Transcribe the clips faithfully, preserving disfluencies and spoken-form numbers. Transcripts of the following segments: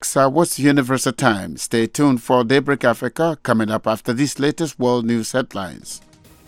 So what's Universal Time? Stay tuned for Daybreak Africa coming up after these latest world news headlines.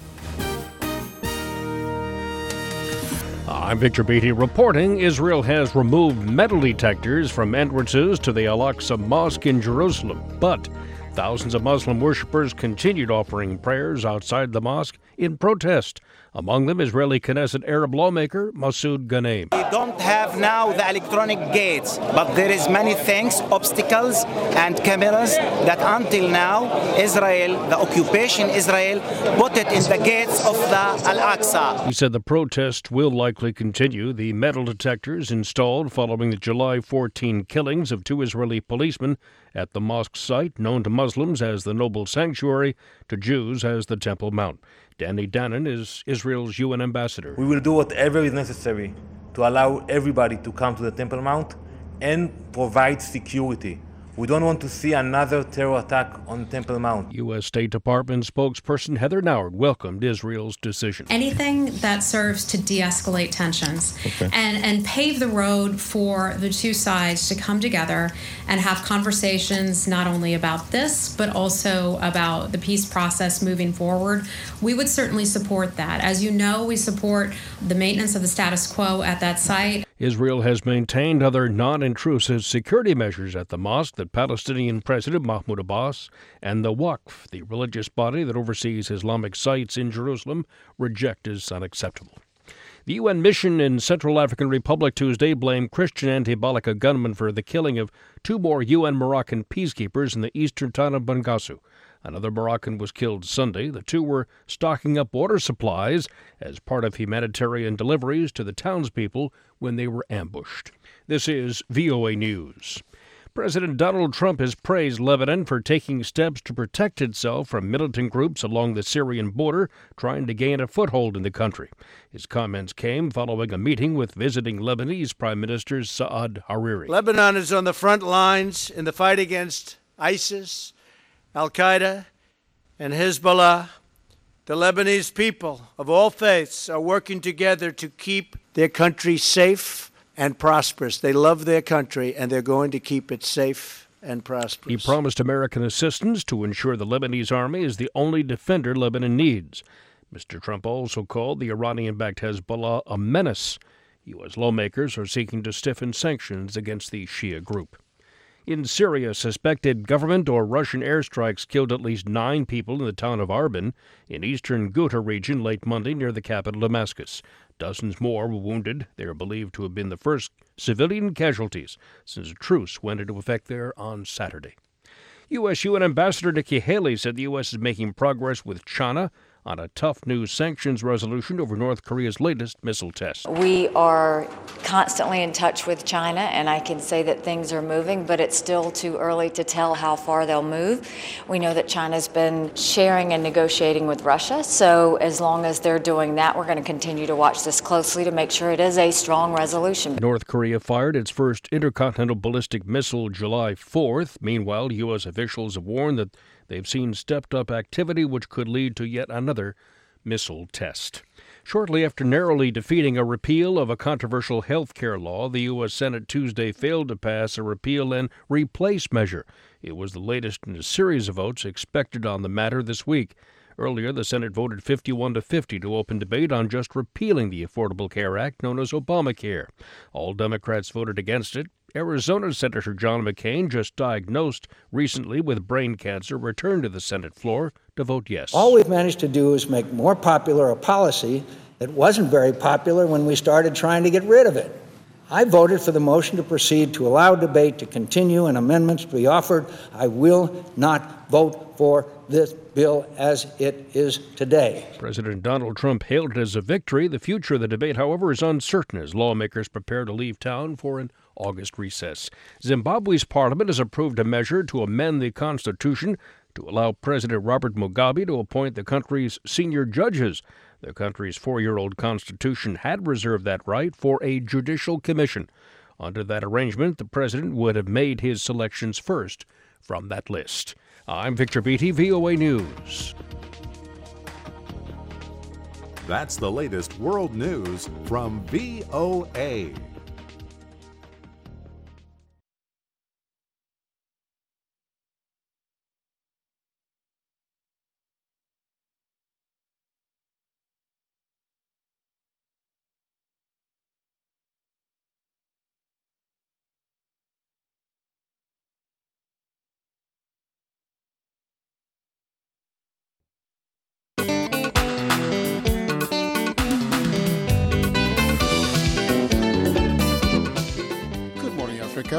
I'm Victor Beatty reporting Israel has removed metal detectors from entrances to the Al-Aqsa Mosque in Jerusalem, but thousands of Muslim worshippers continued offering prayers outside the mosque in protest. Among them, Israeli Knesset Arab lawmaker Masoud Ghanem. We don't have now the electronic gates, but there is many things, obstacles and cameras that until now Israel, the occupation Israel, put it in the gates of the Al-Aqsa. He said the protest will likely continue. The metal detectors installed following the July fourteenth killings of two Israeli policemen at the mosque site, known to Muslims as the Noble Sanctuary, to Jews as the Temple Mount. Danny Danon is Israel's U N ambassador. We will do whatever is necessary to allow everybody to come to the Temple Mount and provide security. We don't want to see another terror attack on Temple Mount. U S State Department spokesperson Heather Nauert welcomed Israel's decision. Anything that serves to de-escalate tensions okay. and, and pave the road for the two sides to come together and have conversations not only about this, but also about the peace process moving forward, we would certainly support that. As you know, we support the maintenance of the status quo at that site. Israel has maintained other non-intrusive security measures at the mosque that Palestinian President Mahmoud Abbas and the Waqf, the religious body that oversees Islamic sites in Jerusalem, reject as unacceptable. The U N mission in Central African Republic Tuesday blamed Christian anti-Balaka gunmen for the killing of two more U N Moroccan peacekeepers in the eastern town of Bangassou. Another Moroccan was killed Sunday. The two were stocking up water supplies as part of humanitarian deliveries to the townspeople when they were ambushed. This is V O A News. President Donald Trump has praised Lebanon for taking steps to protect itself from militant groups along the Syrian border trying to gain a foothold in the country. His comments came following a meeting with visiting Lebanese Prime Minister Saad Hariri. Lebanon is on the front lines in the fight against ISIS, Al-Qaeda, and Hezbollah. The Lebanese people of all faiths are working together to keep their country safe and prosperous. They love their country, and they're going to keep it safe and prosperous. He promised American assistance to ensure the Lebanese army is the only defender Lebanon needs. Mister Trump also called the Iranian-backed Hezbollah a menace. U S lawmakers are seeking to stiffen sanctions against the Shia group. In Syria, suspected government or Russian airstrikes killed at least nine people in the town of Arban in eastern Ghouta region late Monday near the capital Damascus. Dozens more were wounded. They are believed to have been the first civilian casualties since a truce went into effect there on Saturday. U S U N Ambassador Nikki Haley said the U S is making progress with China on a tough new sanctions resolution over North Korea's latest missile test. We are constantly in touch with China, and I can say that things are moving, but it's still too early to tell how far they'll move. We know that China's been sharing and negotiating with Russia, so as long as they're doing that, we're going to continue to watch this closely to make sure it is a strong resolution. North Korea fired its first intercontinental ballistic missile July fourth. Meanwhile, U S officials have warned that they've seen stepped-up activity which could lead to yet another missile test. Shortly after narrowly defeating a repeal of a controversial health care law, the U S Senate Tuesday failed to pass a repeal and replace measure. It was the latest in a series of votes expected on the matter this week. Earlier, the Senate voted fifty-one to fifty to open debate on just repealing the Affordable Care Act known as Obamacare. All Democrats voted against it. Arizona Senator John McCain, just diagnosed recently with brain cancer, returned to the Senate floor to vote yes. All we've managed to do is make more popular a policy that wasn't very popular when we started trying to get rid of it. I voted for the motion to proceed to allow debate to continue and amendments to be offered. I will not vote for this bill as it is today. President Donald Trump hailed it as a victory. The future of the debate, however, is uncertain as lawmakers prepare to leave town for an August recess. Zimbabwe's parliament has approved a measure to amend the constitution to allow President Robert Mugabe to appoint the country's senior judges. The country's four-year-old constitution had reserved that right for a judicial commission. Under that arrangement, the president would have made his selections first from that list. I'm Victor Beatty, V O A News. That's the latest world news from V O A.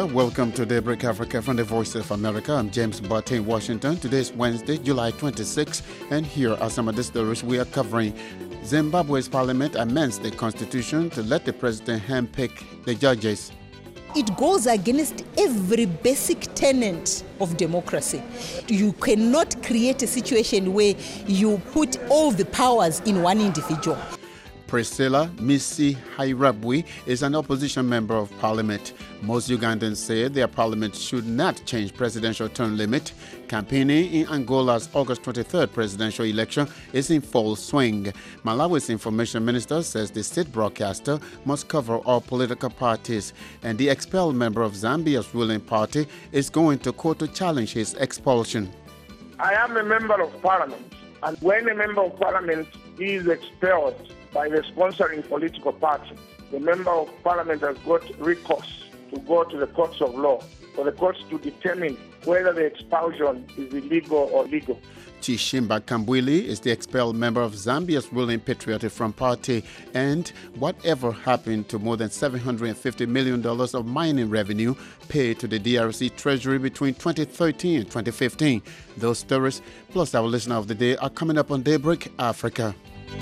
Africa. Welcome to Daybreak Africa from the Voice of America. I'm James Barton in Washington. Today is Wednesday, July twenty-sixth, and here are some of the stories we are covering. Zimbabwe's parliament amends the constitution to let the president handpick the judges. It goes against every basic tenet of democracy. You cannot create a situation where you put all the powers in one individual. Priscilla Misi Hairabwi is an opposition member of parliament. Most Ugandans say their parliament should not change presidential term limit. Campaigning in Angola's August twenty-third presidential election is in full swing. Malawi's information minister says the state broadcaster must cover all political parties. And the expelled member of Zambia's ruling party is going to court to challenge his expulsion. I am a member of parliament, and when a member of parliament is expelled by the sponsoring political party, the member of parliament has got recourse to go to the courts of law for the courts to determine whether the expulsion is illegal or legal. Chishimba Kambwili is the expelled member of Zambia's ruling Patriotic Front Party. And whatever happened to more than seven hundred fifty million dollars of mining revenue paid to the D R C Treasury between twenty thirteen and twenty fifteen? Those stories, plus our listener of the day, are coming up on Daybreak Africa.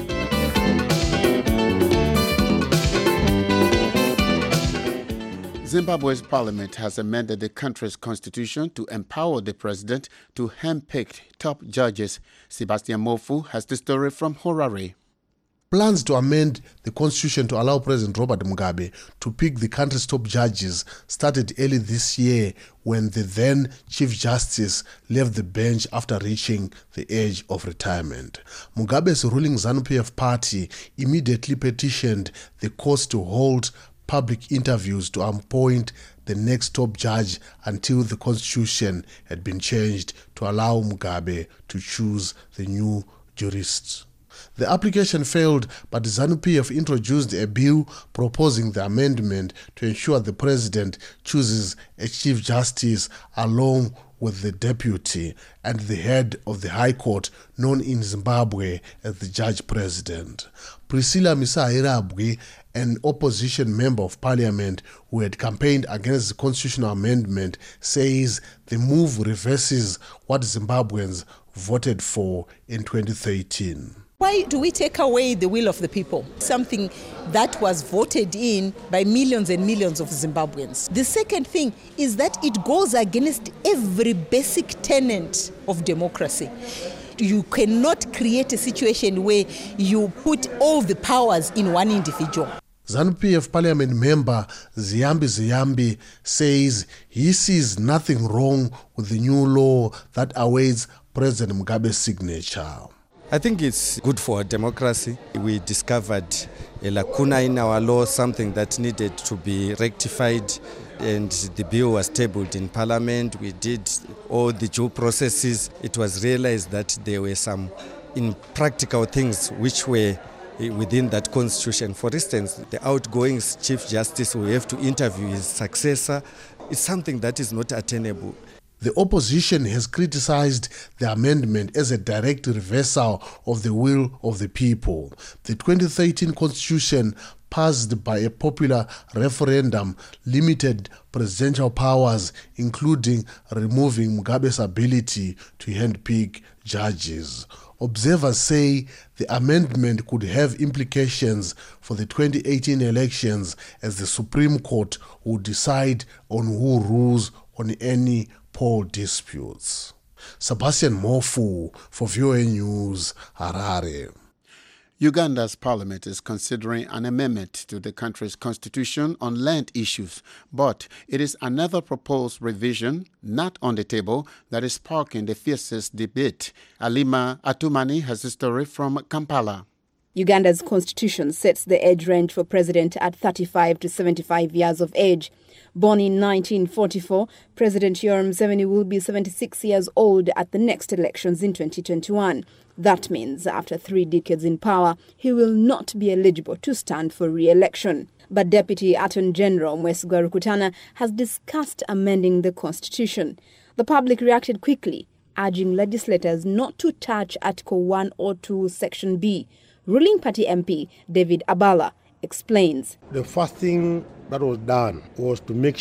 Zimbabwe's parliament has amended the country's constitution to empower the president to handpick top judges. Sebastian Mofu has the story from Harare. Plans to amend the constitution to allow President Robert Mugabe to pick the country's top judges started early this year when the then Chief Justice left the bench after reaching the age of retirement. Mugabe's ruling ZANU-P F party immediately petitioned the courts to hold public interviews to appoint the next top judge until the constitution had been changed to allow Mugabe to choose the new jurists. The application failed, but ZANU-P F introduced a bill proposing the amendment to ensure the president chooses a chief justice along with the deputy and the head of the High Court, known in Zimbabwe as the judge president. Priscilla Misa Hairabwi, an opposition member of parliament who had campaigned against the constitutional amendment, says the move reverses what Zimbabweans voted for in twenty thirteen. Why do we take away the will of the people? Something that was voted in by millions and millions of Zimbabweans. The second thing is that it goes against every basic tenet of democracy. You cannot create a situation where you put all the powers in one individual. ZANU-P F parliament member Ziyambi Ziyambi says he sees nothing wrong with the new law that awaits President Mugabe's signature. I think it's good for democracy. We discovered a lacuna in our law, something that needed to be rectified, and the bill was tabled in Parliament. We did all the due processes. It was realized that there were some impractical things which were within that constitution. For instance, the outgoing Chief Justice will have to interview his successor. It's something that is not attainable. The opposition has criticized the amendment as a direct reversal of the will of the people. The twenty thirteen constitution, passed by a popular referendum, limited presidential powers, including removing Mugabe's ability to handpick judges. Observers say the amendment could have implications for the twenty eighteen elections, as the Supreme Court will decide on who rules on any poll disputes. Sebastian Mofu for V O A News, Harare. Uganda's parliament is considering an amendment to the country's constitution on land issues, but it is another proposed revision not on the table that is sparking the fiercest debate. Alima Atumani has a story from Kampala. Uganda's constitution sets the age range for president at thirty-five to seventy-five years of age. Born in nineteen forty-four, President Yoweri Museveni will be seventy-six years old at the next elections in twenty twenty-one. That means after three decades in power, he will not be eligible to stand for re-election. But Deputy Attorney General Mwesigwa Rukutana has discussed amending the constitution. The public reacted quickly, urging legislators not to touch Article one or two, Section B. Ruling party M P David Abala explains. The first thing that was done was to make sure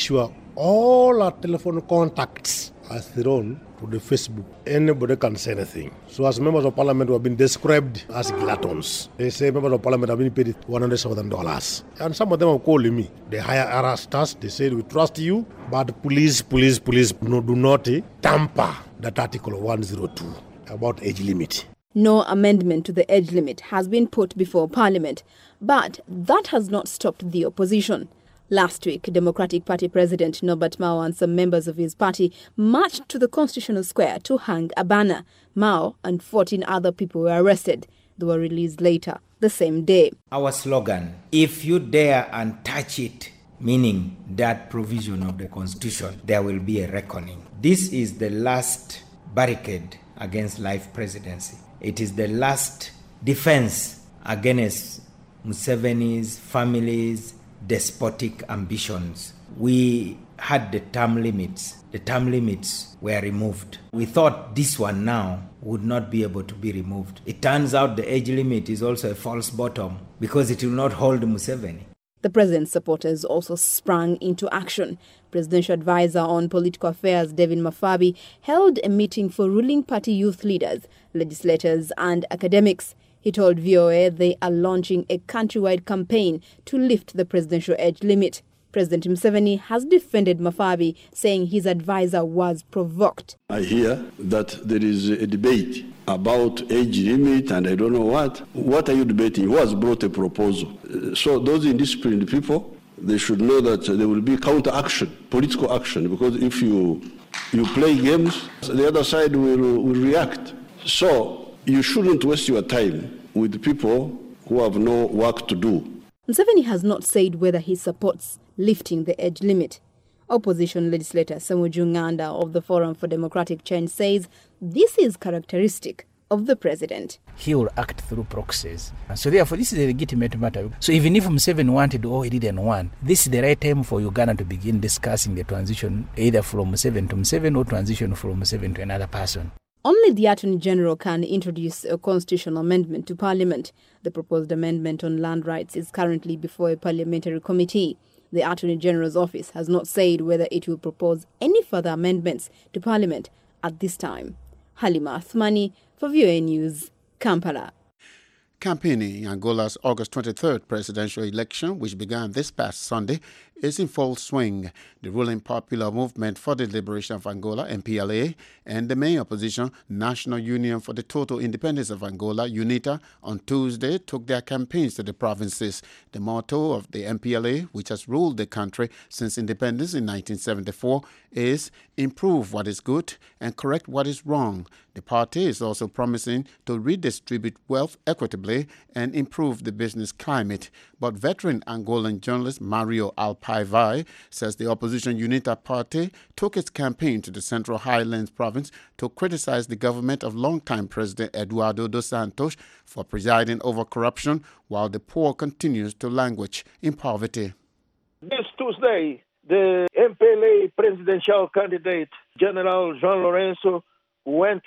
All our telephone contacts are thrown to the Facebook. Anybody can say anything. So as members of parliament who have been described as gluttons, they say members of parliament have been paid one hundred thousand dollars. And some of them are calling me. They hire arresters. They say, we trust you, but police, police, police, no, do not tamper that article one oh two about age limit. No amendment to the age limit has been put before Parliament, but that has not stopped the opposition. Last week, Democratic Party President Norbert Mao and some members of his party marched to the Constitutional Square to hang a banner. Mao and fourteen other people were arrested. They were released later the same day. Our slogan, if you dare and touch it, meaning that provision of the Constitution, there will be a reckoning. This is the last barricade against life presidency. It is the last defense against Museveni's family's despotic ambitions. We had the term limits. The term limits were removed. We thought this one now would not be able to be removed. It turns out the age limit is also a false bottom because it will not hold Museveni. The president's supporters also sprang into action. Presidential advisor on political affairs David Mafabi held a meeting for ruling party youth leaders, legislators and academics. He told V O A they are launching a countrywide campaign to lift the presidential age limit. President Museveni has defended Mafabi, saying his advisor was provoked. I hear that there is a debate about age limit and I don't know what. What are you debating? Who has brought a proposal? So those indisciplined people, they should know that there will be counter action, political action, because if you you play games, the other side will, will react. So you shouldn't waste your time with people who have no work to do. Museveni has not said whether he supports lifting the age limit. Opposition legislator Ssemujju Nganda of the Forum for Democratic Change says this is characteristic of the president. He will act through proxies. So therefore, this is a legitimate matter. So even if Museveni wanted or he didn't want, this is the right time for Uganda to begin discussing the transition either from Museveni to Museveni or transition from Museveni to another person. Only the Attorney General can introduce a constitutional amendment to Parliament. The proposed amendment on land rights is currently before a parliamentary committee. The Attorney General's office has not said whether it will propose any further amendments to Parliament at this time. Halima Athmani for V O A News, Kampala. Campaigning in Angola's August twenty-third presidential election, which began this past Sunday, is in full swing. The ruling Popular Movement for the Liberation of Angola, M P L A, and the main opposition, National Union for the Total Independence of Angola, UNITA, on Tuesday took their campaigns to the provinces. The motto of the M P L A, which has ruled the country since independence in nineteen seventy-four, is improve what is good and correct what is wrong. The party is also promising to redistribute wealth equitably and improve the business climate. But veteran Angolan journalist Mario Alpaivai says the opposition UNITA party took its campaign to the Central Highlands province to criticize the government of longtime President Eduardo dos Santos for presiding over corruption while the poor continues to languish in poverty. This Tuesday, the M P L A presidential candidate, General João Lourenço, went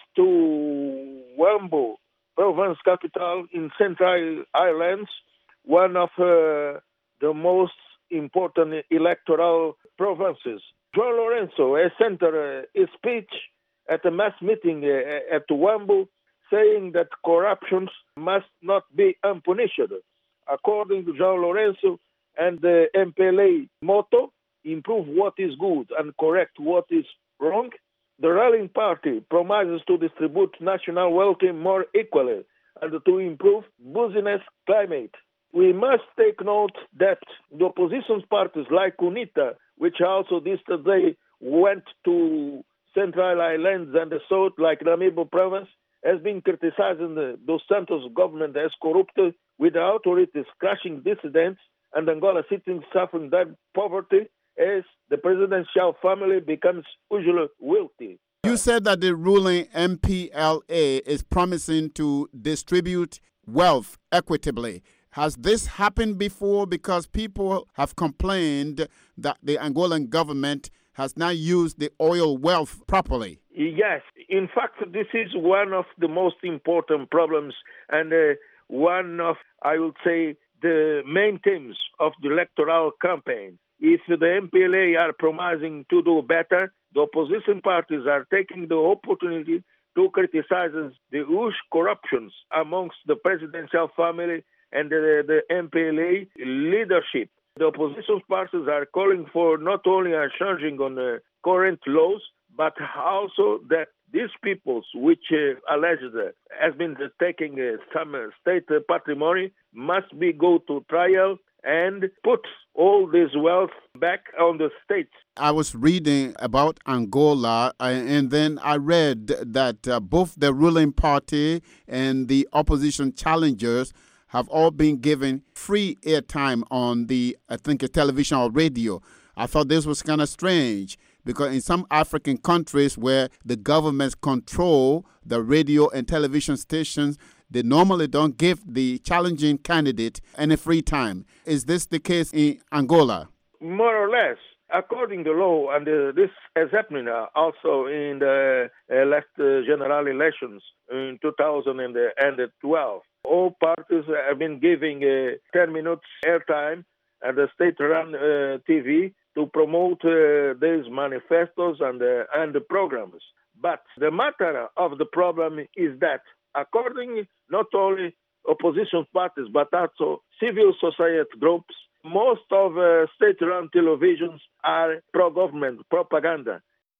to Wambo, province capital in Central Highlands, one of uh, the most important electoral provinces. João Lourenço has centered a speech at a mass meeting uh, at Wambo, saying that corruption must not be unpunished. According to João Lourenço and the M P L A motto, improve what is good and correct what is wrong, the ruling party promises to distribute national wealth more equally and to improve business climate. We must take note that the opposition parties like UNITA, which also this today went to Central Highlands and the South, like Namibo province, has been criticizing the Dos Santos government as corrupt, with the authorities crushing dissidents and Angola sitting suffering that poverty as the presidential family becomes usually wealthy. You said that the ruling M P L A is promising to distribute wealth equitably. Has this happened before? Because people have complained that the Angolan government has not used the oil wealth properly. Yes. In fact, this is one of the most important problems and uh, one of, I would say, the main themes of the electoral campaign. if the M P L A are promising to do better, the opposition parties are taking the opportunity to criticize the huge corruptions amongst the presidential family and the, the M P L A leadership. The opposition parties are calling for not only a changing on the current laws, but also that these peoples, which uh, alleged uh, has been taking uh, some uh, state uh, patrimony, must be go to trial and put all this wealth back on the states. I was reading about Angola, uh, and then I read that uh, both the ruling party and the opposition challengers have all been given free airtime on the, I think, a television or radio. I thought this was kind of strange because in some African countries where the governments control the radio and television stations, they normally don't give the challenging candidate any free time. Is this the case in Angola? More or less. According to law, and uh, this is happening uh, also in the uh, last uh, general elections in two thousand twelve. All parties have been giving uh, ten minutes airtime at the state-run uh, T V to promote uh, these manifestos and, uh, and the programs. But the matter of the problem is that according not only opposition parties, but also civil society groups, most of uh, state-run televisions are pro-government propaganda.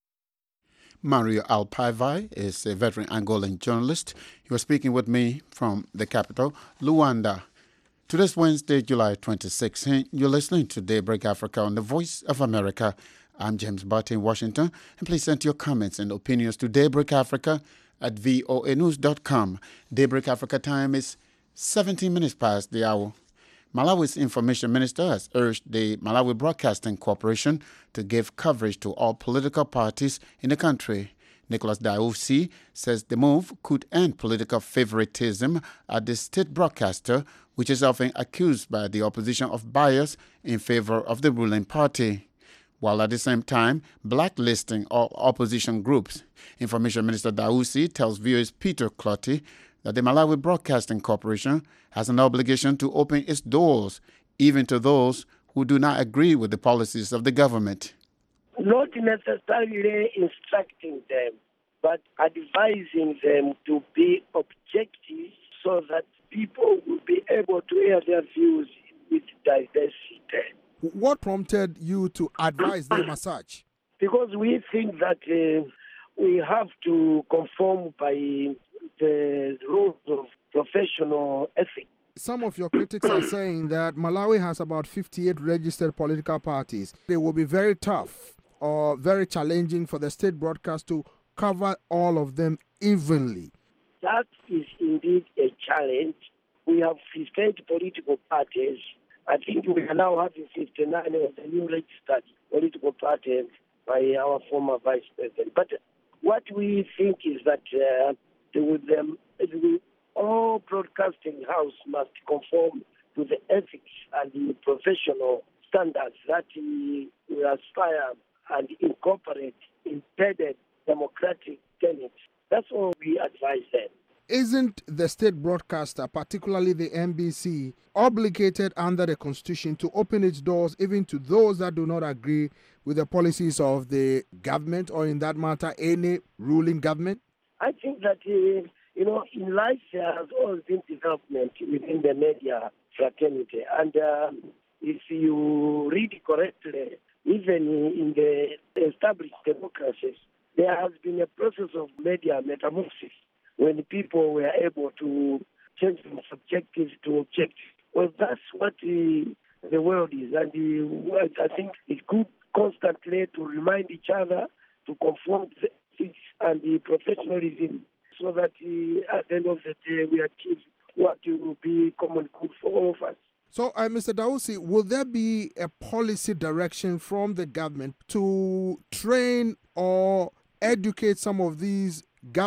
Mario Alpaivai is a veteran Angolan journalist. He was speaking with me from the capital, Luanda. Today's Wednesday, July twenty-sixth. You're listening to Daybreak Africa on the Voice of America. I'm James Barton in Washington. And please send your comments and opinions to Daybreak Africa at voa news dot com. Daybreak Africa time is seventeen minutes past the hour. Malawi's information minister has urged the Malawi Broadcasting Corporation to give coverage to all political parties in the country. Nicholas Daoufsi says the move could end political favoritism at the state broadcaster, which is often accused by the opposition of bias in favor of the ruling party, while at the same time blacklisting all opposition groups. Information Minister Daoufsi tells V O A's Peter Clotty that the Malawi Broadcasting Corporation has an obligation to open its doors even to those who do not agree with the policies of the government. Not necessarily instructing them, but advising them to be objective so that people will be able to hear their views with diversity. What prompted you to advise them as such? Because we think that uh, we have to conform by the rules of professional ethics. Some of your critics are saying that Malawi has about fifty-eight registered political parties. It will be very tough or very challenging for the state broadcast to cover all of them evenly. That is indeed a challenge. We have fifty-eight political parties. I think we are now having fifty-nine of the new registered political parties by our former vice president. But what we think is that uh, with them, the, all broadcasting house must conform to the ethics and the professional standards that we aspire and incorporate embedded democratic tenets. That's all we advise them. Isn't the state broadcaster, particularly the M B C, obligated under the Constitution to open its doors even to those that do not agree with the policies of the government or, in that matter, any ruling government? I think that, uh, you know, in life there has always been development within the media fraternity. And uh, if you read correctly, even in the established democracies, there has been a process of media metamorphosis when people were able to change from subjective to objective. Well, that's what the, the world is. And the, I think it's good constantly to remind each other to conform to the ethics and the professionalism so that uh, at the end of the day we achieve what will be common good for all of us. So, uh, Mister Daoufsi, will there be a policy direction from the government to train or educate some of these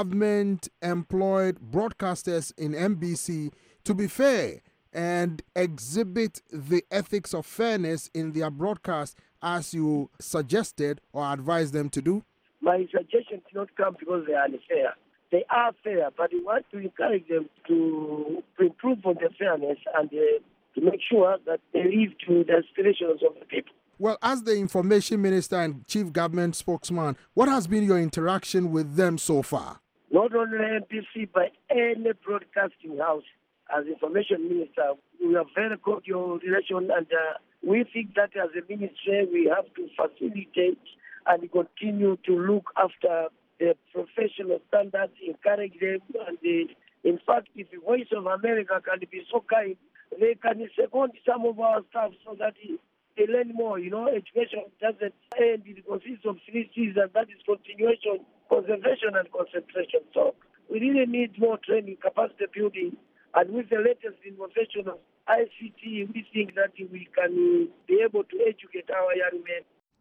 government-employed broadcasters in M B C to be fair and exhibit the ethics of fairness in their broadcast as you suggested or advised them to do? My suggestion did not come because they are unfair. They are fair, but we want to encourage them to, to improve on their fairness and uh, to make sure that they live to the aspirations of the people. Well, as the information minister and chief government spokesman, what has been your interaction with them so far? Not only M P C, but any broadcasting house. As information minister, we have very cordial relation, and uh, we think that as a ministry, we have to facilitate and continue to look after the professional standards, encourage them, and the, in fact, if the Voice of America can be so kind, they can second some of our staff so that they learn more. You know, education doesn't end; it consists of three C's, and that is continuation, conservation, and concentration. So we really need more training, capacity building, and with the latest innovation of I C T, we think that we can be able to educate our young men.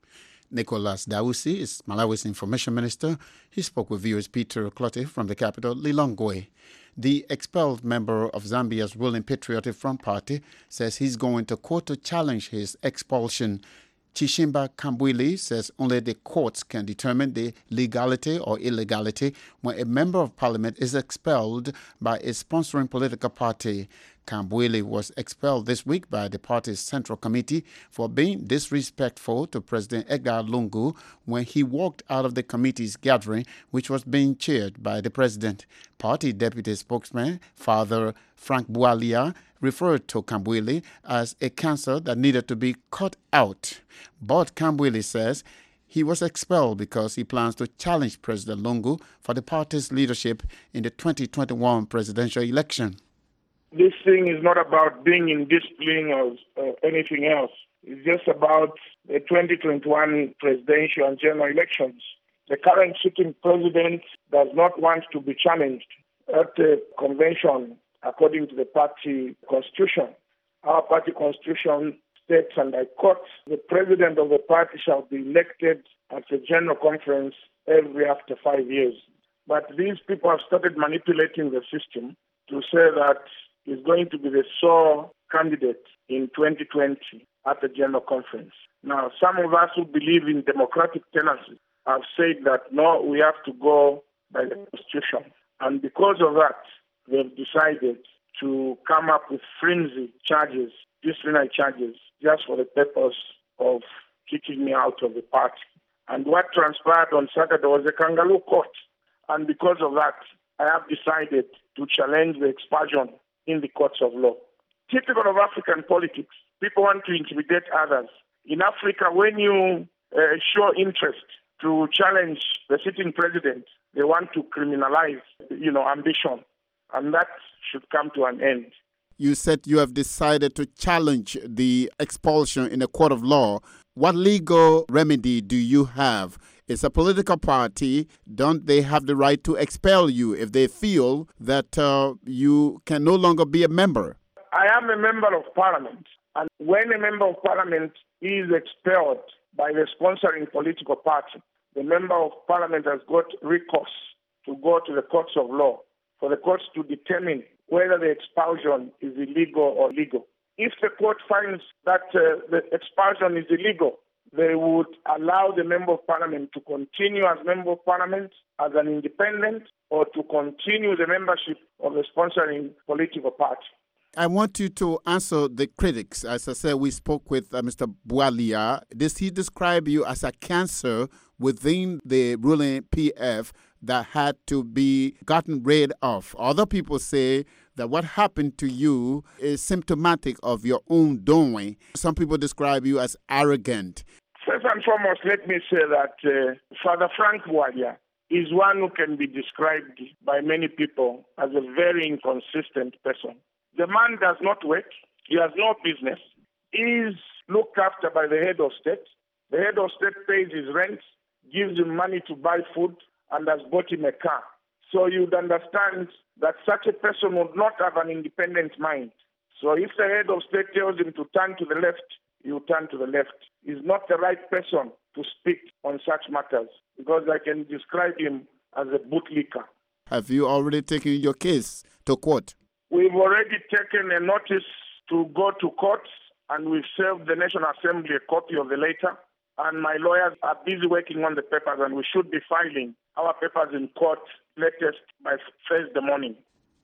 Nicholas Dawusi is Malawi's information minister. He spoke with viewers Peter Clotte from the capital, Lilongwe. The expelled member of Zambia's ruling Patriotic Front Party says he's going to court to challenge his expulsion. Chishimba Kambwili says only the courts can determine the legality or illegality when a member of parliament is expelled by a sponsoring political party. Kambwili was expelled this week by the party's Central Committee for being disrespectful to President Edgar Lungu when he walked out of the committee's gathering, which was being chaired by the president. Party deputy spokesman, Father Frank Bualia, referred to Kambwili as a cancer that needed to be cut out. But Kambwili says he was expelled because he plans to challenge President Lungu for the party's leadership in the twenty twenty-one presidential election. This thing is not about being in discipline or uh, anything else. It's just about the twenty twenty-one presidential and general elections. The current sitting president does not want to be challenged at the convention according to the party constitution. Our party constitution states, and I quote, the president of the party shall be elected at the general conference every after five years. But these people have started manipulating the system to say that he's going to be the sole candidate in twenty twenty at the general conference. Now, some of us who believe in democratic tendency have said that, no, we have to go by the constitution. And because of that, they've decided to come up with flimsy charges, disciplinary charges, just for the purpose of kicking me out of the party. And what transpired on Saturday was a kangaroo court. And because of that, I have decided to challenge the expulsion in the courts of law. Typical of African politics, people want to intimidate others. In Africa, when you uh, show interest to challenge the sitting president, they want to criminalize, you know, ambition. And that should come to an end. You said you have decided to challenge the expulsion in a court of law. What legal remedy do you have? It's a political party. Don't they have the right to expel you if they feel that uh, you can no longer be a member? I am a member of parliament. And when a member of parliament is expelled by the sponsoring political party, the member of parliament has got recourse to go to the courts of law for the courts to determine whether the expulsion is illegal or legal. If the court finds that uh, the expulsion is illegal, they would allow the member of parliament to continue as member of parliament as an independent or to continue the membership of the sponsoring political party. I want you to answer the critics. As I said, we spoke with uh, Mister Bualia. Does he describe you as a cancer within the ruling P F that had to be gotten rid of? Other people say that what happened to you is symptomatic of your own doing. Some people describe you as arrogant. First and foremost, let me say that uh, Father Frank Bualia is one who can be described by many people as a very inconsistent person. The man does not work. He has no business. He is looked after by the head of state. The head of state pays his rent, gives him money to buy food, and has bought him a car. So you'd understand that such a person would not have an independent mind. So if the head of state tells him to turn to the left, you turn to the left. He's not the right person to speak on such matters because I can describe him as a bootlicker. Have you already taken your case to court? We've already taken a notice to go to court, and we've served the National Assembly a copy of the letter. And my lawyers are busy working on the papers, and we should be filing our papers in court latest by Thursday morning.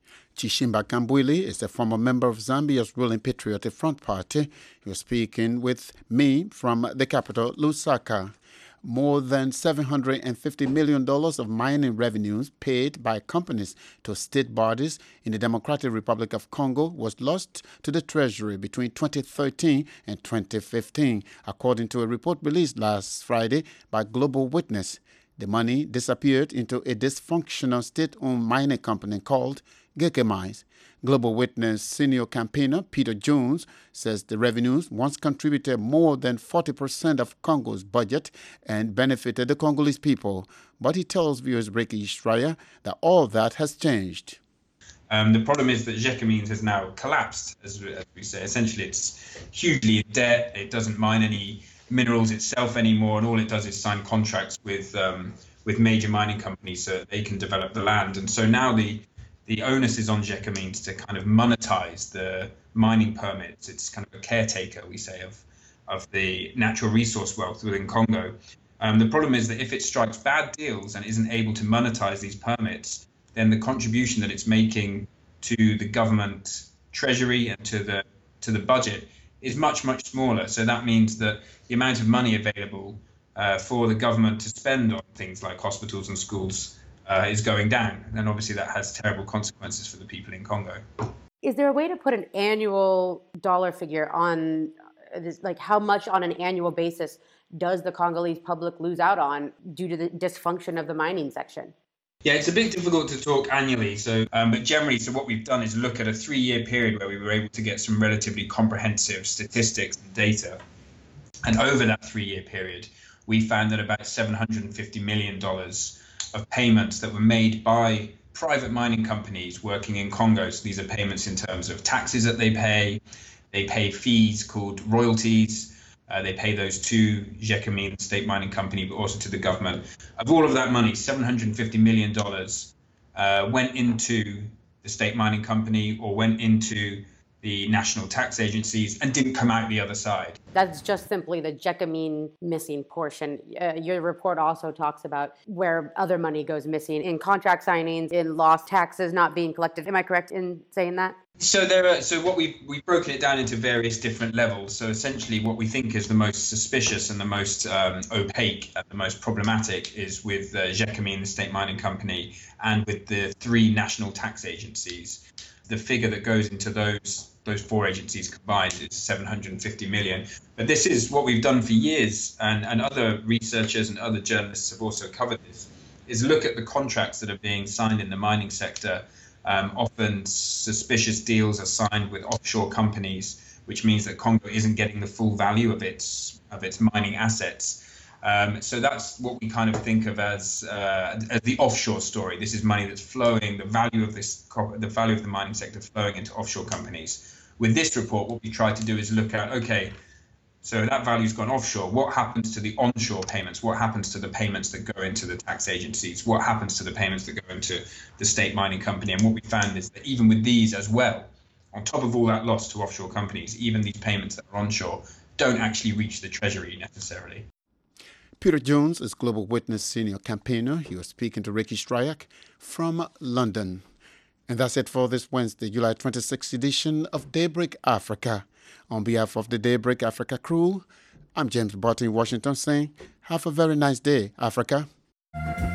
Chishimba Kambwili is a former member of Zambia's ruling Patriotic Front Party. He was speaking with me from the capital, Lusaka. More than seven hundred fifty million dollars of mining revenues paid by companies to state bodies in the Democratic Republic of Congo was lost to the Treasury between twenty thirteen and twenty fifteen, according to a report released last Friday by Global Witness. The money disappeared into a dysfunctional state-owned mining company called Geke Mines. Global Witness senior campaigner Peter Jones says the revenues once contributed more than forty percent of Congo's budget and benefited the Congolese people. But he tells viewers Ricky Schreier that all that has changed. Um, the problem is that Geke Mines has now collapsed, as, as we say. Essentially, it's hugely in debt. It doesn't mine any minerals itself anymore, and all it does is sign contracts with um, with major mining companies so that they can develop the land. And so now the The onus is on Geke Mines to kind of monetize the mining permits. It's kind of a caretaker, we say, of of the natural resource wealth within Congo. Um, the problem is that if it strikes bad deals and isn't able to monetize these permits, then the contribution that it's making to the government treasury and to the to the budget is much, much smaller. So that means that the amount of money available uh, for the government to spend on things like hospitals and schools Uh, is going down, and obviously that has terrible consequences for the people in Congo. Is there a way to put an annual dollar figure on this, like how much on an annual basis does the Congolese public lose out on due to the dysfunction of the mining section? Yeah, it's a bit difficult to talk annually, so um, but generally, so what we've done is look at a three-year period where we were able to get some relatively comprehensive statistics and data, and over that three-year period, we found that about seven hundred fifty million dollars of payments that were made by private mining companies working in Congo. So these are payments in terms of taxes that they pay. They pay fees called royalties. Uh, they pay those to Geke Mines, state mining company, but also to the government. Of all of that money, seven hundred fifty million dollars uh, went into the state mining company or went into the national tax agencies and didn't come out the other side. That's just simply the Geke Mines missing portion. Uh, your report also talks about where other money goes missing in contract signings, in lost taxes not being collected. Am I correct in saying that? So there are. So what we've we've broken it down into various different levels. So essentially, what we think is the most suspicious and the most um, opaque and the most problematic is with uh, Geke Mines, the state mining company, and with the three national tax agencies. The figure that goes into those those four agencies combined is seven hundred fifty million. But this is what we've done for years, and, and other researchers and other journalists have also covered this, is look at the contracts that are being signed in the mining sector. Um, often suspicious deals are signed with offshore companies, which means that Congo isn't getting the full value of its of its mining assets. Um, so that's what we kind of think of as, uh, as the offshore story. This is money that's flowing, the value of this, the value of the mining sector flowing into offshore companies. With this report, what we try to do is look at, okay, so that value's gone offshore. What happens to the onshore payments? What happens to the payments that go into the tax agencies? What happens to the payments that go into the state mining company? And what we found is that even with these as well, on top of all that loss to offshore companies, even these payments that are onshore don't actually reach the treasury necessarily. Peter Jones is Global Witness senior campaigner. He was speaking to Ricky Stryak from London. And that's it for this Wednesday, July twenty-sixth edition of Daybreak Africa. On behalf of the Daybreak Africa crew, I'm James Barton in Washington saying, have a very nice day, Africa.